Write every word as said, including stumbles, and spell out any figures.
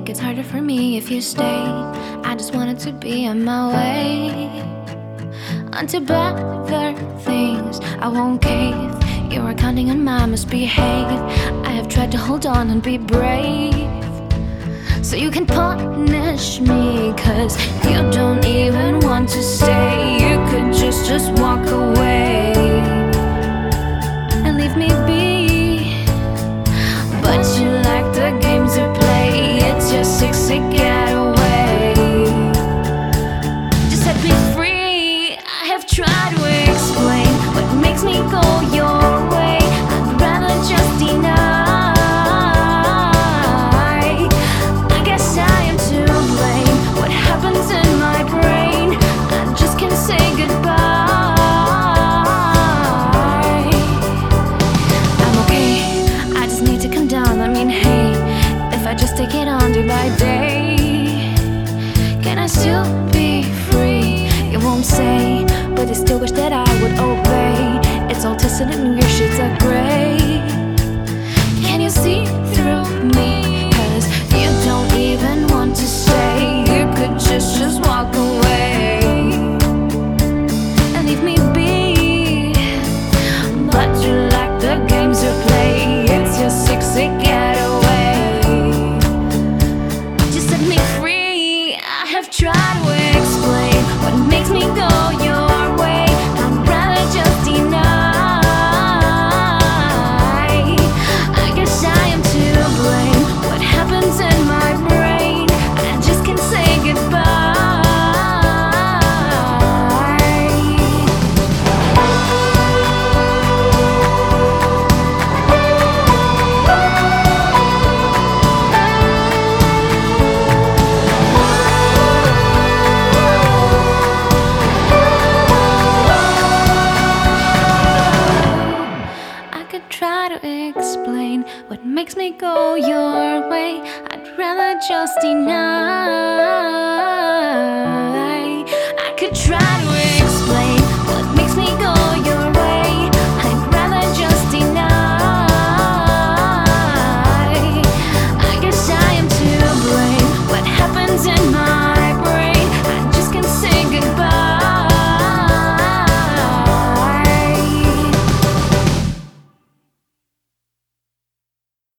it gets harder for me if you stay. I just wanted to be on my way onto better things. I won't cave. You are counting on my misbehave. I have tried to hold on and be brave, so you can punish me, cause you don't even want to stay. You could just, just walk away and leave me be, but you like the games you play. It's your sexy getaway. Just set me free. I have tried to explain what makes me go your way. I'd rather just deny. I guess I am to blame. What happens in my brain, I just can't say goodbye. I'm okay, I just need to come down. I mean, hey, if I just take it on day by day, can I still be free? You won't say, but I still wish that I would obey. It's all tested and your shades are gray. Can you see through me? Cause you don't even want to stay. You could just, just walk away and leave me be, but you like the games you play. It's your sexy getaway. Just set me free. I have tried to explain what makes me go your way. I'd rather just deny. I guess I am to blame. What happens in my brain, I just can't say goodbye. I could try to explain what makes me go your way. I'd rather just deny.